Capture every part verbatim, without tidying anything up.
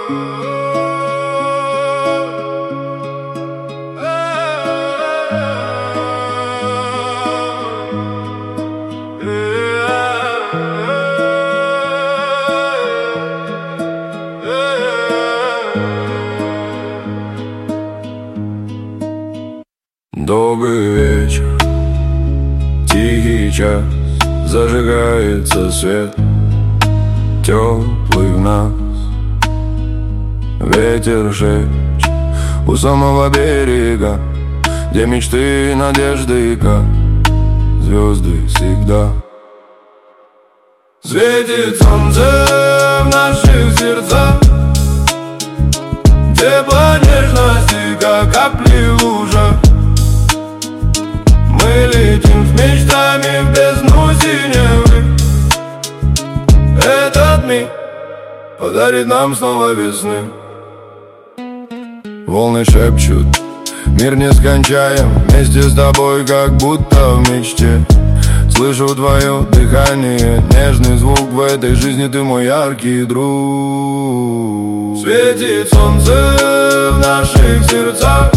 Добрый вечер, тихий час, зажигается свет, теплый в нас. Ветер шепчет у самого берега, где мечты и надежды, как звезды всегда. Светит солнце в наших сердцах, тепло нежности, как капли в лужах. Мы летим с мечтами в бездну синевы. Этот миг подарит нам снова весны. Волны шепчут, мир нескончаем, вместе с тобой, как будто в мечте. Слышу твое дыхание, нежный звук в этой жизни, ты мой яркий друг. Светит солнце в наших сердцах,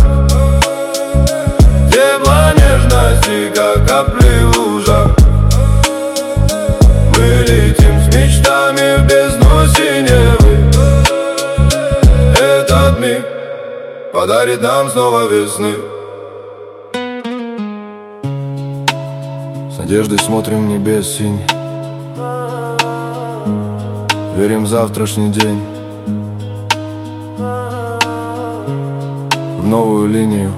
тепло нежности, как капли в лужах. Мы летим с мечтами в бездну синевы. Этот миг подарит нам снова весны. С надеждой смотрим в небес синий, верим в завтрашний день, в новую линию,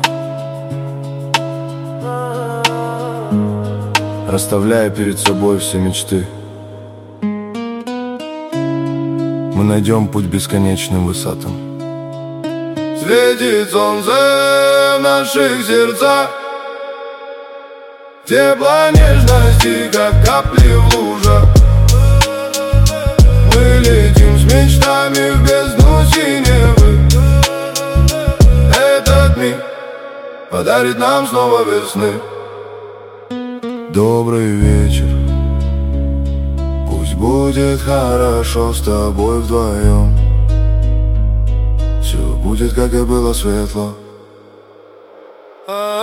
расставляя перед собой все мечты. Мы найдем путь бесконечным высотам. Светит солнце в наших сердцах, тепло нежности, как капли в лужах. Мы летим с мечтами в бездну синевы. Этот миг подарит нам снова весны. Добрый вечер, пусть будет хорошо с тобой вдвоем. Все будет, как и было, светло.